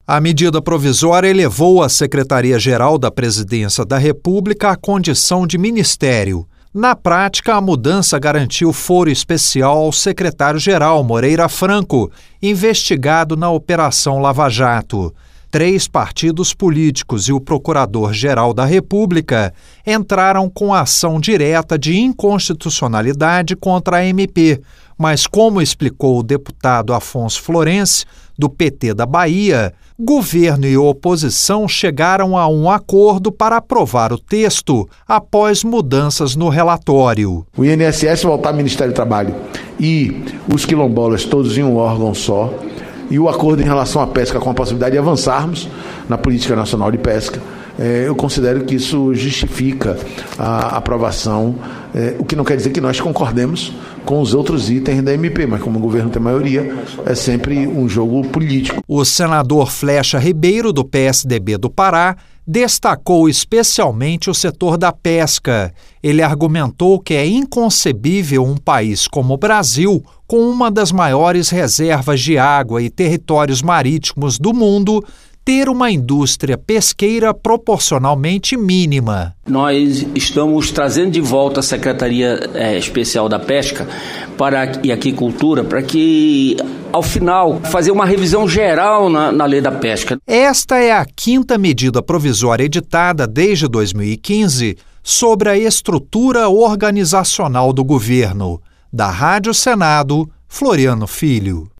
A medida provisória elevou a Secretaria-Geral da Presidência da República à condição de ministério. Na prática, a mudança garantiu foro especial ao secretário-geral Moreira Franco, investigado na Operação Lava Jato. 3 partidos políticos e o Procurador-Geral da República entraram com ação direta de inconstitucionalidade contra a MP, mas, como explicou o deputado Afonso Florense, do PT da Bahia, governo e oposição chegaram a um acordo para aprovar o texto após mudanças no relatório. O INSS voltar ao Ministério do Trabalho e os quilombolas todos em um órgão só, e o acordo em relação à pesca com a possibilidade de avançarmos na Política Nacional de Pesca, eu considero que isso justifica a aprovação, o que não quer dizer que nós concordemos com os outros itens da MP, mas como o governo tem maioria, é sempre um jogo político. O senador Flecha Ribeiro, do PSDB do Pará, destacou especialmente o setor da pesca. Ele argumentou que é inconcebível um país como o Brasil, com uma das maiores reservas de água e territórios marítimos do mundo, ter uma indústria pesqueira proporcionalmente mínima. Nós estamos trazendo de volta a Secretaria Especial da Pesca e Aquicultura para que, ao final, fazer uma revisão geral na lei da pesca. Esta é a 5ª medida provisória editada desde 2015 sobre a estrutura organizacional do governo. Da Rádio Senado, Floriano Filho.